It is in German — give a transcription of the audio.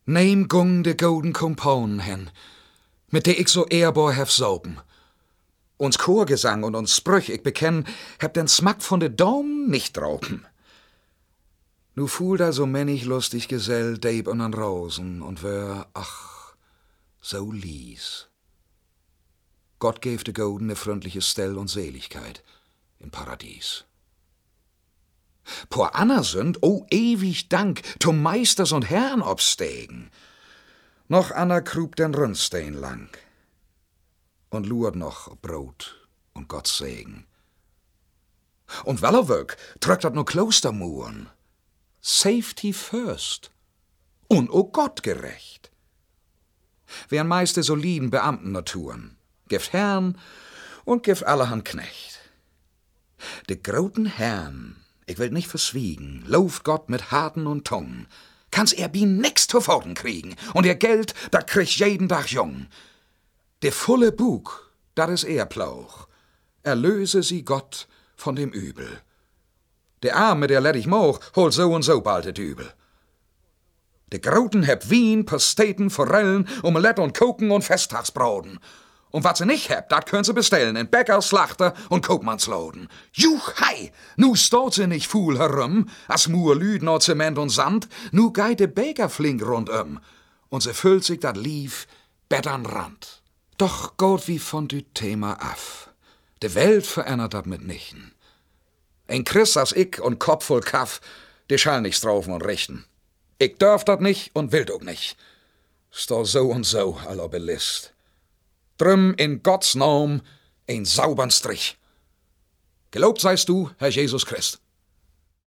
Neem gung de golden Komponen hen, mit der ich so ehrbar hef saupen. Uns Chorgesang und uns Sprüch, ich bekenn, heb den Smack von de Daumen nicht raupen. Nu fuhl da so männig lustig Gesell, Deb und an Rosen und wär, ach, so lies. Gott gäf de goldene freundliche Stell und Seligkeit im Paradies. Por Anna sind, o ewig Dank, zum Meisters und Herrn obstegen. Noch Anna krub den Rünnstein lang und luert noch ob Brot und Gottes Segen. Und wellerwölk trögt dat no Klostermuren. Safety first und o Gott gerecht. Wären meiste soliden Beamtennaturen, gift Herrn und gift allerhand Knecht. De groten Herrn, ich will nicht verswiegen, lauft Gott mit Harten und Tungen, kann's er bi nix zu Pfoten kriegen, und ihr Geld, dat kriegt jeden Tag jung. De volle Bug, dat is er Plauch, erlöse sie Gott von dem Übel. Der Arme, der lädt ich moch, holt so und so bald et Übel. De Groten heb Wien, Pasteten, Forellen, Omelette und Koken und Festtagsbraten. Und wat sie nicht hebt, dat können sie bestellen in Bäcker, Slachter und Koopmannsloden. Juch, hei, nu staut sie nicht fuhl herum, as Mur Lüden und Zement und Sand, nu geit de Bäcker flink rundum. Und sie füllt sich dat Lief bett an Rand. Doch Gott wie von dü Thema af. De Welt verändert dat mitnichten. Ein Christ as ich und Kopf voll Kaff, de schall nicht straufen und richten. Ich dörf dat nicht und will ook nicht. Sto so und so, aller Belist. Drum in Gottes Naam ein saubern Strich. Gelobt seist du, Herr Jesus Christ.